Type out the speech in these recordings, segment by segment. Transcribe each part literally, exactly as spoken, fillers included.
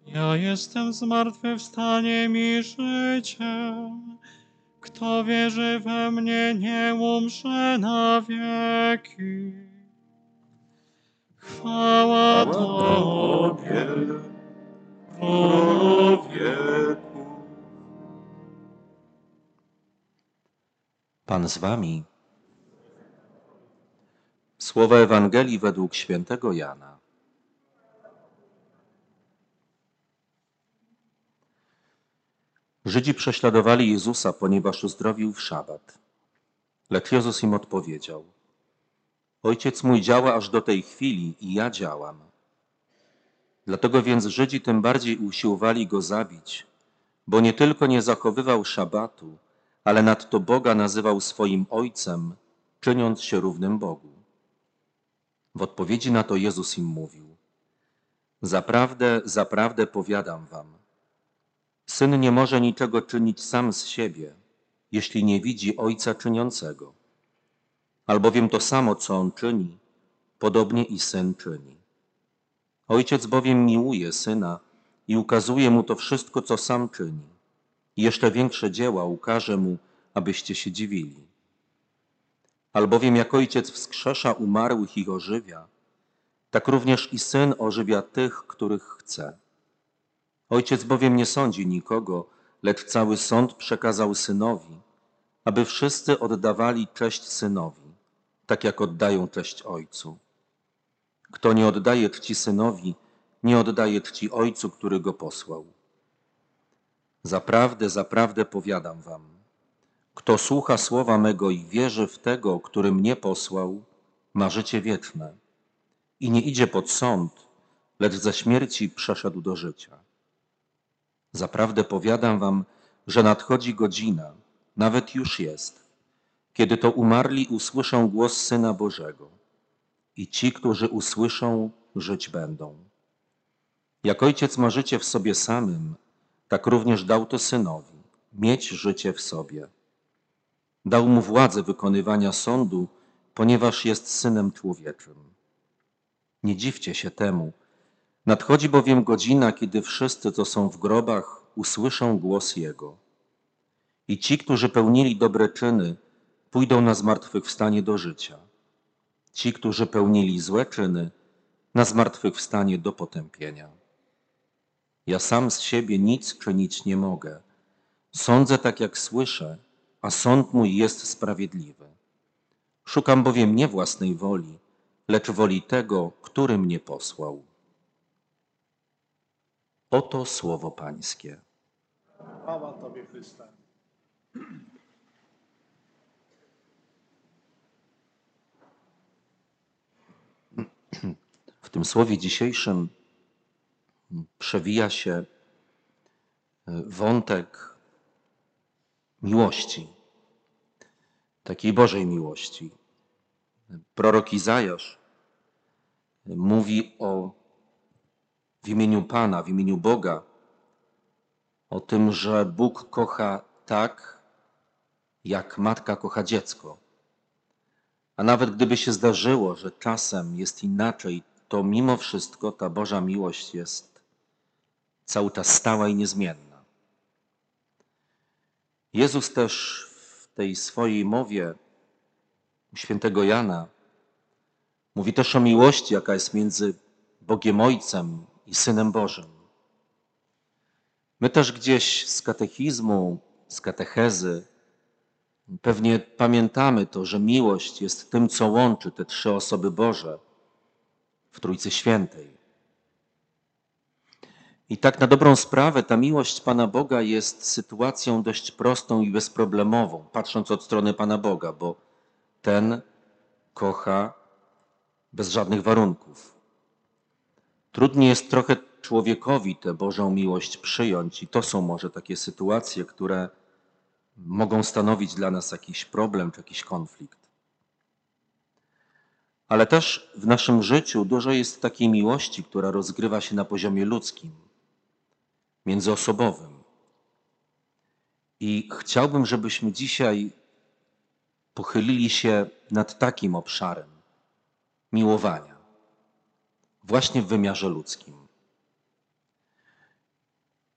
Ja jestem zmartwychwstaniem i życiem. Kto wierzy we mnie, nie umrze na wieki. Chwała Tobie, Królu wieków. Pan z wami. Słowa Ewangelii według świętego Jana. Żydzi prześladowali Jezusa, ponieważ uzdrowił w szabat. Lecz Jezus im odpowiedział: Ojciec mój działa aż do tej chwili i ja działam. Dlatego więc Żydzi tym bardziej usiłowali go zabić, bo nie tylko nie zachowywał szabatu, ale nadto Boga nazywał swoim Ojcem, czyniąc się równym Bogu. W odpowiedzi na to Jezus im mówił: Zaprawdę, zaprawdę powiadam wam, Syn nie może niczego czynić sam z siebie, jeśli nie widzi Ojca czyniącego. Albowiem to samo, co On czyni, podobnie i Syn czyni. Ojciec bowiem miłuje Syna i ukazuje Mu to wszystko, co sam czyni. I jeszcze większe dzieła ukaże Mu, abyście się dziwili. Albowiem jak Ojciec wskrzesza umarłych i ożywia, tak również i Syn ożywia tych, których chce. Ojciec bowiem nie sądzi nikogo, lecz cały sąd przekazał Synowi, aby wszyscy oddawali cześć Synowi, tak jak oddają cześć Ojcu. Kto nie oddaje czci Synowi, nie oddaje czci Ojcu, który go posłał. Zaprawdę, zaprawdę powiadam wam, kto słucha słowa mego i wierzy w tego, który mnie posłał, ma życie wieczne i nie idzie pod sąd, lecz ze śmierci przeszedł do życia. Zaprawdę powiadam wam, że nadchodzi godzina, nawet już jest, kiedy to umarli usłyszą głos Syna Bożego i ci, którzy usłyszą, żyć będą. Jak Ojciec ma życie w sobie samym, tak również dał to Synowi, mieć życie w sobie. Dał mu władzę wykonywania sądu, ponieważ jest Synem Człowieczym. Nie dziwcie się temu, nadchodzi bowiem godzina, kiedy wszyscy, co są w grobach, usłyszą głos Jego. I ci, którzy pełnili dobre czyny, pójdą na zmartwychwstanie do życia. Ci, którzy pełnili złe czyny, na zmartwychwstanie do potępienia. Ja sam z siebie nic czynić nie mogę. Sądzę tak, jak słyszę, a sąd mój jest sprawiedliwy. Szukam bowiem nie własnej woli, lecz woli tego, który mnie posłał. Oto słowo Pańskie. Chwała Tobie, Chryste. W tym słowie dzisiejszym przewija się wątek miłości, takiej Bożej miłości. Prorok Izajasz mówi o w imieniu Pana, w imieniu Boga, o tym, że Bóg kocha tak, jak matka kocha dziecko. A nawet gdyby się zdarzyło, że czasem jest inaczej, to mimo wszystko ta Boża miłość jest cały czas stała i niezmienna. Jezus też w tej swojej mowie świętego Jana mówi też o miłości, jaka jest między Bogiem Ojcem i Synem Bożym. My też gdzieś z katechizmu, z katechezy pewnie pamiętamy to, że miłość jest tym, co łączy te trzy osoby Boże w Trójcy Świętej. I tak na dobrą sprawę ta miłość Pana Boga jest sytuacją dość prostą i bezproblemową, patrząc od strony Pana Boga, bo ten kocha bez żadnych warunków. Trudniej jest trochę człowiekowi tę Bożą miłość przyjąć i to są może takie sytuacje, które mogą stanowić dla nas jakiś problem czy jakiś konflikt. Ale też w naszym życiu dużo jest takiej miłości, która rozgrywa się na poziomie ludzkim, międzyosobowym. I chciałbym, żebyśmy dzisiaj pochylili się nad takim obszarem miłowania, właśnie w wymiarze ludzkim.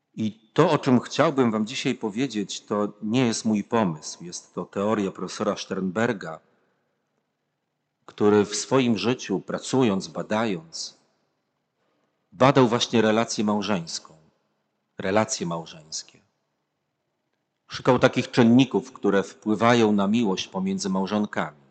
I to, o czym chciałbym wam dzisiaj powiedzieć, to nie jest mój pomysł. Jest to teoria profesora Sternberga, który w swoim życiu, pracując, badając, badał właśnie relację małżeńską, relacje małżeńskie. Szukał takich czynników, które wpływają na miłość pomiędzy małżonkami.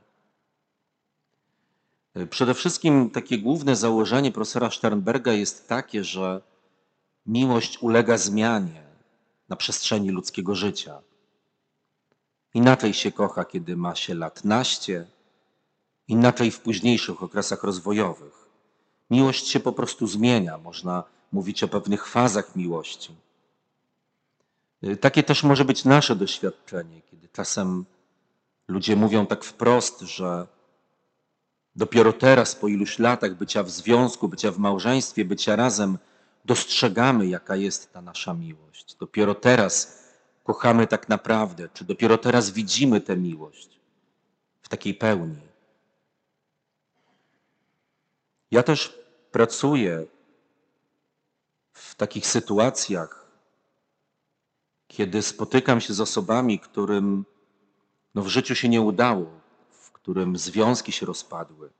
Przede wszystkim takie główne założenie profesora Sternberga jest takie, że miłość ulega zmianie na przestrzeni ludzkiego życia. Inaczej się kocha, kiedy ma się lat naście, inaczej w późniejszych okresach rozwojowych. Miłość się po prostu zmienia, można mówić o pewnych fazach miłości. Takie też może być nasze doświadczenie, kiedy czasem ludzie mówią tak wprost, że dopiero teraz, po iluś latach bycia w związku, bycia w małżeństwie, bycia razem, dostrzegamy, jaka jest ta nasza miłość. Dopiero teraz kochamy tak naprawdę, czy dopiero teraz widzimy tę miłość w takiej pełni. Ja też pracuję w takich sytuacjach, kiedy spotykam się z osobami, którym no, w życiu się nie udało, w którym związki się rozpadły.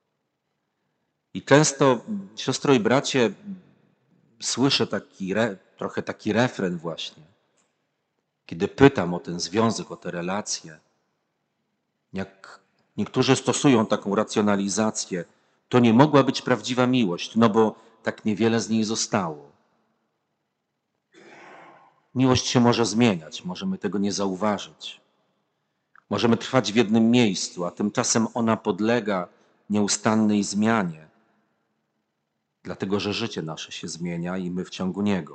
I często, siostro i bracie, słyszę taki, trochę taki refren właśnie, kiedy pytam o ten związek, o te relacje. Jak niektórzy stosują taką racjonalizację, to nie mogła być prawdziwa miłość, no bo tak niewiele z niej zostało. Miłość się może zmieniać, możemy tego nie zauważyć. Możemy trwać w jednym miejscu, a tymczasem ona podlega nieustannej zmianie, dlatego że życie nasze się zmienia i my w ciągu niego.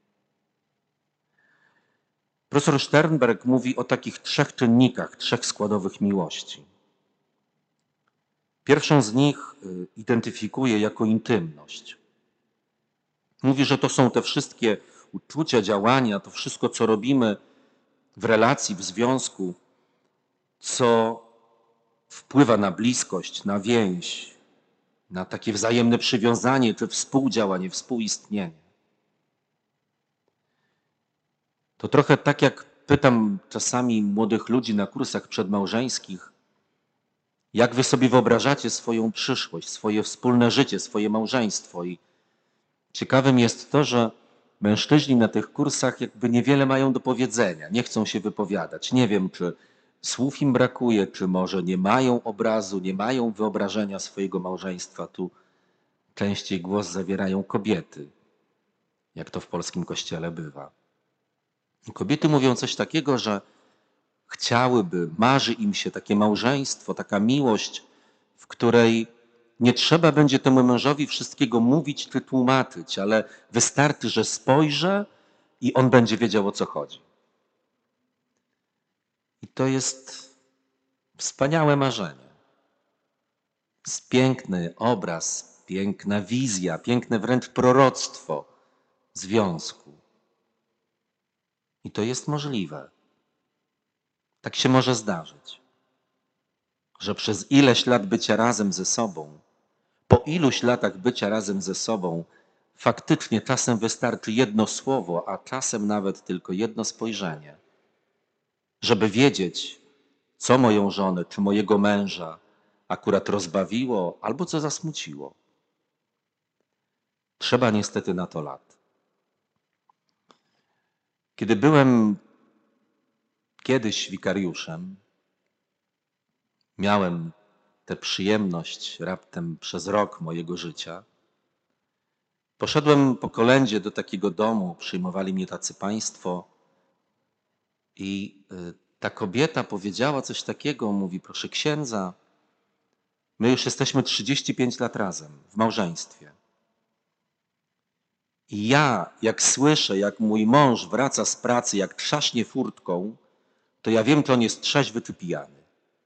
Profesor Sternberg mówi o takich trzech czynnikach, trzech składowych miłości. Pierwszą z nich identyfikuje jako intymność. Mówi, że to są te wszystkie uczucia, działania, to wszystko, co robimy w relacji, w związku, co wpływa na bliskość, na więź, na takie wzajemne przywiązanie, czy współdziałanie, współistnienie. To trochę tak, jak pytam czasami młodych ludzi na kursach przedmałżeńskich, jak wy sobie wyobrażacie swoją przyszłość, swoje wspólne życie, swoje małżeństwo. I ciekawym jest to, że mężczyźni na tych kursach jakby niewiele mają do powiedzenia, nie chcą się wypowiadać. Nie wiem, czy słów im brakuje, czy może nie mają obrazu, nie mają wyobrażenia swojego małżeństwa. Tu częściej głos zawierają kobiety, jak to w polskim kościele bywa. Kobiety mówią coś takiego, że chciałyby, marzy im się takie małżeństwo, taka miłość, w której nie trzeba będzie temu mężowi wszystkiego mówić czy tłumaczyć, ale wystarczy, że spojrzę i on będzie wiedział, o co chodzi. I to jest wspaniałe marzenie. Jest piękny obraz, piękna wizja, piękne wręcz proroctwo związku. I to jest możliwe. Tak się może zdarzyć, że przez ileś lat bycia razem ze sobą, po iluś latach bycia razem ze sobą, faktycznie czasem wystarczy jedno słowo, a czasem nawet tylko jedno spojrzenie, żeby wiedzieć, co moją żonę czy mojego męża akurat rozbawiło albo co zasmuciło. Trzeba niestety na to lat. Kiedy byłem kiedyś wikariuszem, miałem tę przyjemność raptem przez rok mojego życia. Poszedłem po kolędzie do takiego domu, przyjmowali mnie tacy państwo i ta kobieta powiedziała coś takiego, mówi: proszę księdza, my już jesteśmy trzydzieści pięć lat razem w małżeństwie. I ja, jak słyszę, jak mój mąż wraca z pracy, jak trzaśnie furtką, to ja wiem, czy on jest trzeźwy czy pijany.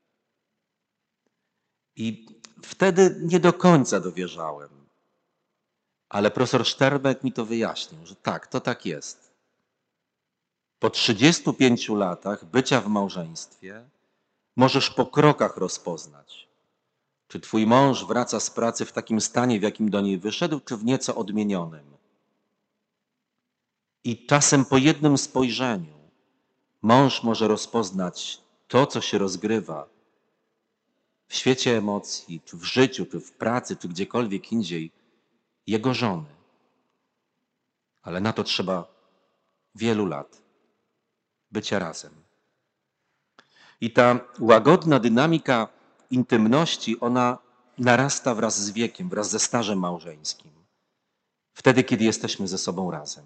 I wtedy nie do końca dowierzałem. Ale profesor Sternberg mi to wyjaśnił, że tak, to tak jest. Po trzydziestu pięciu latach bycia w małżeństwie możesz po krokach rozpoznać, czy twój mąż wraca z pracy w takim stanie, w jakim do niej wyszedł, czy w nieco odmienionym. I czasem po jednym spojrzeniu mąż może rozpoznać to, co się rozgrywa w świecie emocji, czy w życiu, czy w pracy, czy gdziekolwiek indziej, jego żony. Ale na to trzeba wielu lat bycia razem. I ta łagodna dynamika intymności, ona narasta wraz z wiekiem, wraz ze stażem małżeńskim. Wtedy, kiedy jesteśmy ze sobą razem.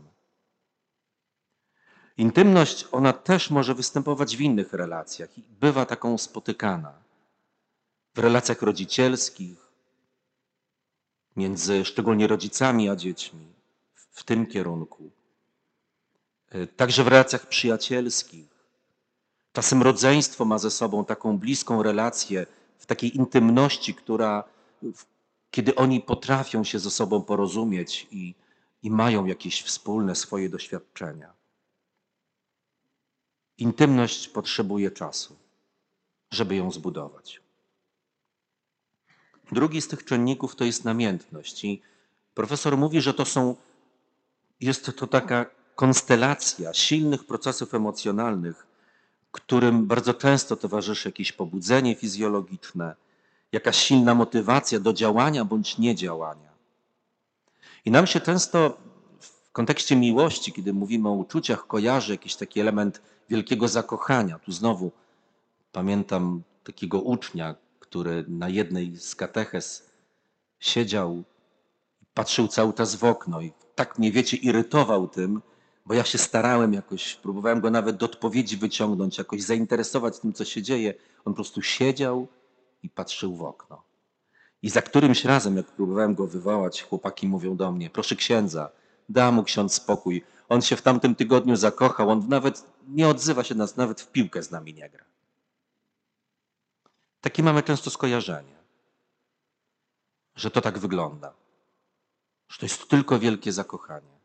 Intymność, ona też może występować w innych relacjach i bywa taką spotykana. W relacjach rodzicielskich, między szczególnie rodzicami a dziećmi, w tym kierunku. Także w relacjach przyjacielskich. Czasem rodzeństwo ma ze sobą taką bliską relację, w takiej intymności, która, kiedy oni potrafią się ze sobą porozumieć i, i mają jakieś wspólne swoje doświadczenia. Intymność potrzebuje czasu, żeby ją zbudować. Drugi z tych czynników to jest namiętność. I profesor mówi, że to są, jest to taka konstelacja silnych procesów emocjonalnych, którym bardzo często towarzyszy jakieś pobudzenie fizjologiczne, jakaś silna motywacja do działania bądź niedziałania. I nam się często w kontekście miłości, kiedy mówimy o uczuciach, kojarzy jakiś taki element wielkiego zakochania. Tu znowu pamiętam takiego ucznia, który na jednej z kateches siedział, patrzył cały czas w okno i tak mnie, wiecie, irytował tym, bo ja się starałem jakoś, próbowałem go nawet do odpowiedzi wyciągnąć, jakoś zainteresować tym, co się dzieje. On po prostu siedział i patrzył w okno. I za którymś razem, jak próbowałem go wywołać, chłopaki mówią do mnie: proszę księdza, da mu ksiądz spokój. On się w tamtym tygodniu zakochał, on nawet nie odzywa się do nas, nawet w piłkę z nami nie gra. Takie mamy często skojarzenie, że to tak wygląda, że to jest tylko wielkie zakochanie.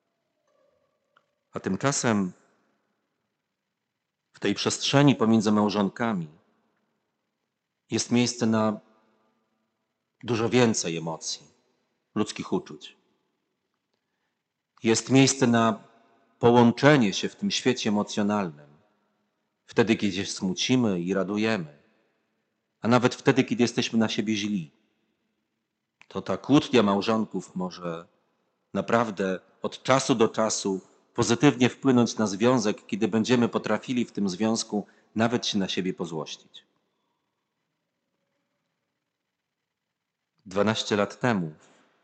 A tymczasem w tej przestrzeni pomiędzy małżonkami jest miejsce na dużo więcej emocji, ludzkich uczuć. Jest miejsce na połączenie się w tym świecie emocjonalnym, wtedy, kiedy się smucimy i radujemy, a nawet wtedy, kiedy jesteśmy na siebie źli. To ta kłótnia małżonków może naprawdę od czasu do czasu pozytywnie wpłynąć na związek, kiedy będziemy potrafili w tym związku nawet się na siebie pozłościć. Dwanaście lat temu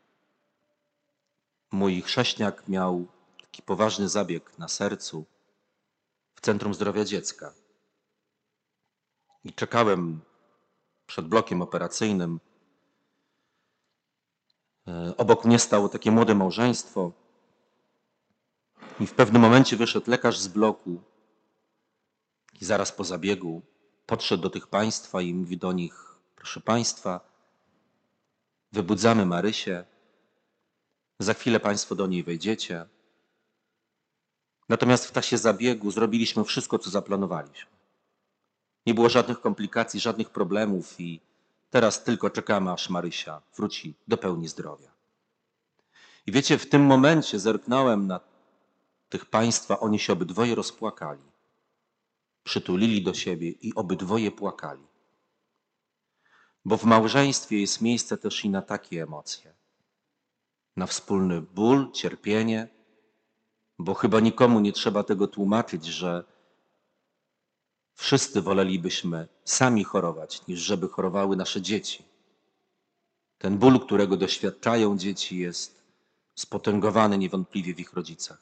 mój chrześniak miał taki poważny zabieg na sercu w Centrum Zdrowia Dziecka. I czekałem przed blokiem operacyjnym. Obok mnie stało takie młode małżeństwo i w pewnym momencie wyszedł lekarz z bloku i zaraz po zabiegu podszedł do tych państwa i mówi do nich: proszę państwa, wybudzamy Marysię, za chwilę państwo do niej wejdziecie. Natomiast w czasie zabiegu zrobiliśmy wszystko, co zaplanowaliśmy. Nie było żadnych komplikacji, żadnych problemów i teraz tylko czekamy, aż Marysia wróci do pełni zdrowia. I wiecie, w tym momencie zerknąłem na tych państwa, oni się obydwoje rozpłakali. Przytulili do siebie i obydwoje płakali. Bo w małżeństwie jest miejsce też i na takie emocje. Na wspólny ból, cierpienie, bo chyba nikomu nie trzeba tego tłumaczyć, że wszyscy wolelibyśmy sami chorować, niż żeby chorowały nasze dzieci. Ten ból, którego doświadczają dzieci, jest spotęgowany niewątpliwie w ich rodzicach.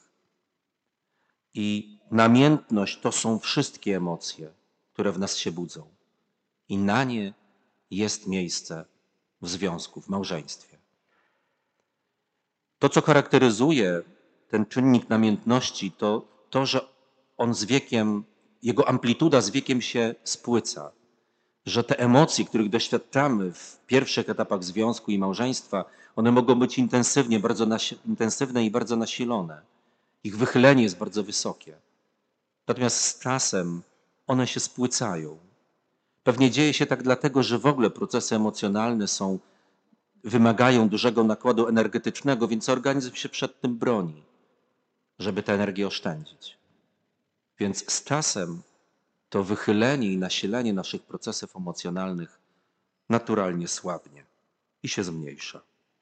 I namiętność to są wszystkie emocje, które w nas się budzą. I na nie jest miejsce w związku, w małżeństwie. To, co charakteryzuje ten czynnik namiętności, to to, że on z wiekiem, jego amplituda z wiekiem się spłyca. Że te emocje, których doświadczamy w pierwszych etapach związku i małżeństwa, one mogą być intensywnie, bardzo intensywne i bardzo nasilone. Ich wychylenie jest bardzo wysokie. Natomiast z czasem one się spłycają. Pewnie dzieje się tak dlatego, że w ogóle procesy emocjonalne są, wymagają dużego nakładu energetycznego, więc organizm się przed tym broni. żeby tę energię oszczędzić. Więc z czasem to wychylenie i nasilenie naszych procesów emocjonalnych naturalnie słabnie i się zmniejsza.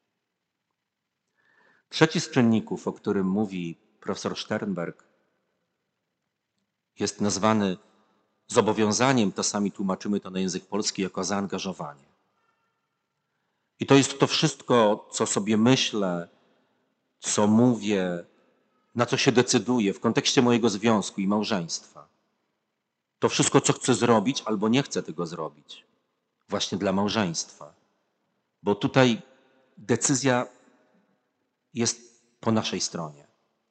Trzeci z czynników, o którym mówi profesor Sternberg, jest nazwany zobowiązaniem, czasami tłumaczymy to na język polski jako zaangażowanie. I to jest to wszystko, co sobie myślę, co mówię, na co się decyduję w kontekście mojego związku i małżeństwa. To wszystko, co chcę zrobić albo nie chcę tego zrobić, właśnie dla małżeństwa. Bo tutaj decyzja jest po naszej stronie.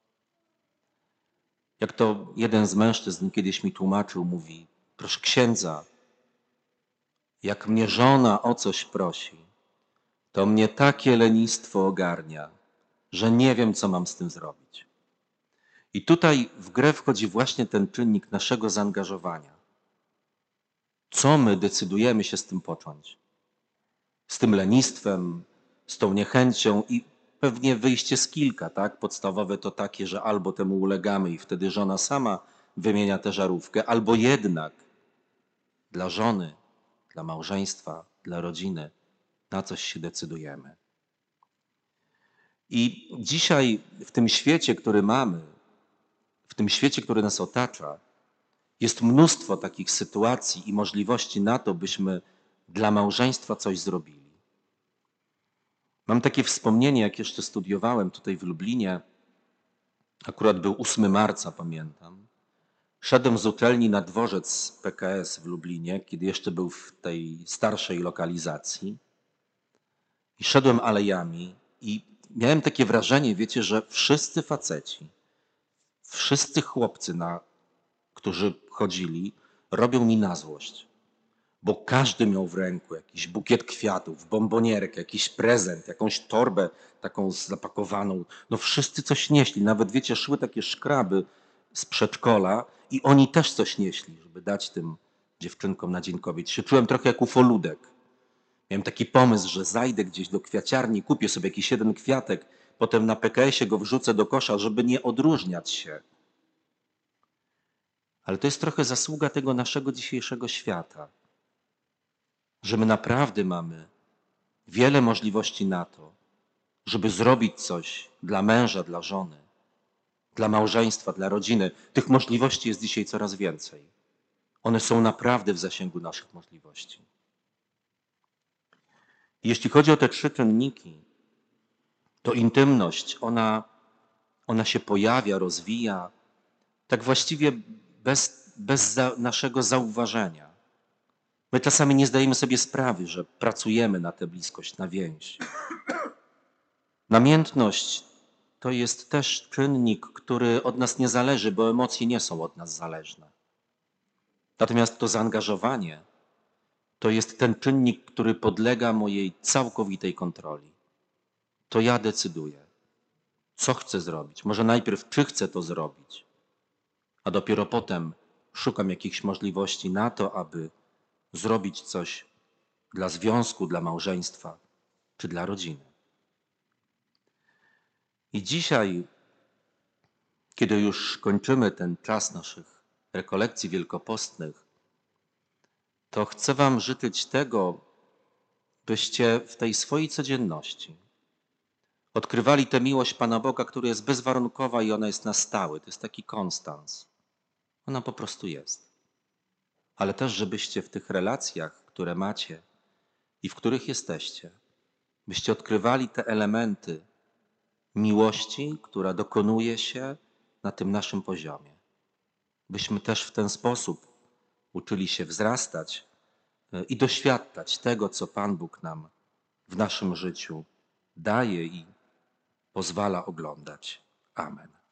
Jak to jeden z mężczyzn kiedyś mi tłumaczył, mówi: proszę księdza, jak mnie żona o coś prosi, to mnie takie lenistwo ogarnia, że nie wiem, co mam z tym zrobić. I tutaj w grę wchodzi właśnie ten czynnik naszego zaangażowania. Co my decydujemy się z tym począć? Z tym lenistwem, z tą niechęcią i pewnie wyjście z kilka, tak? Podstawowe to takie, że albo temu ulegamy i wtedy żona sama wymienia tę żarówkę, albo jednak dla żony, dla małżeństwa, dla rodziny na coś się decydujemy. I dzisiaj w tym świecie, który mamy, w tym świecie, który nas otacza, jest mnóstwo takich sytuacji i możliwości na to, byśmy dla małżeństwa coś zrobili. Mam takie wspomnienie, jak jeszcze studiowałem tutaj w Lublinie, akurat był ósmego marca, pamiętam. Szedłem z uczelni na dworzec P K S w Lublinie, kiedy jeszcze był w tej starszej lokalizacji. I szedłem alejami i miałem takie wrażenie, wiecie, że wszyscy faceci, wszyscy chłopcy, na, którzy chodzili, robią mi na złość. Bo każdy miał w ręku jakiś bukiet kwiatów, bombonierkę, jakiś prezent, jakąś torbę taką zapakowaną. No wszyscy coś nieśli. Nawet, wiecie, szły takie szkraby z przedszkola i oni też coś nieśli, żeby dać tym dziewczynkom na Dzień Kobiet. Się czułem trochę jak ufoludek. Miałem taki pomysł, że zajdę gdzieś do kwiaciarni, kupię sobie jakiś jeden kwiatek, potem na P K S-ie go wrzucę do kosza, żeby nie odróżniać się. Ale to jest trochę zasługa tego naszego dzisiejszego świata, że my naprawdę mamy wiele możliwości na to, żeby zrobić coś dla męża, dla żony, dla małżeństwa, dla rodziny. Tych możliwości jest dzisiaj coraz więcej. One są naprawdę w zasięgu naszych możliwości. Jeśli chodzi o te trzy czynniki, to intymność, ona, ona się pojawia, rozwija, tak właściwie bez, bez za, naszego zauważenia. My czasami nie zdajemy sobie sprawy, że pracujemy na tę bliskość, na więź. Namiętność to jest też czynnik, który od nas nie zależy, bo emocje nie są od nas zależne. Natomiast to zaangażowanie to jest ten czynnik, który podlega mojej całkowitej kontroli. To ja decyduję, co chcę zrobić. Może najpierw, czy chcę to zrobić, a dopiero potem szukam jakichś możliwości na to, aby zrobić coś dla związku, dla małżeństwa czy dla rodziny. I dzisiaj, kiedy już kończymy ten czas naszych rekolekcji wielkopostnych, to chcę wam życzyć tego, byście w tej swojej codzienności odkrywali tę miłość Pana Boga, która jest bezwarunkowa i ona jest na stałe. To jest taki konstans. Ona po prostu jest. Ale też, żebyście w tych relacjach, które macie i w których jesteście, byście odkrywali te elementy miłości, która dokonuje się na tym naszym poziomie. Byśmy też w ten sposób uczyli się wzrastać i doświadczać tego, co Pan Bóg nam w naszym życiu daje i pozwala oglądać. Amen.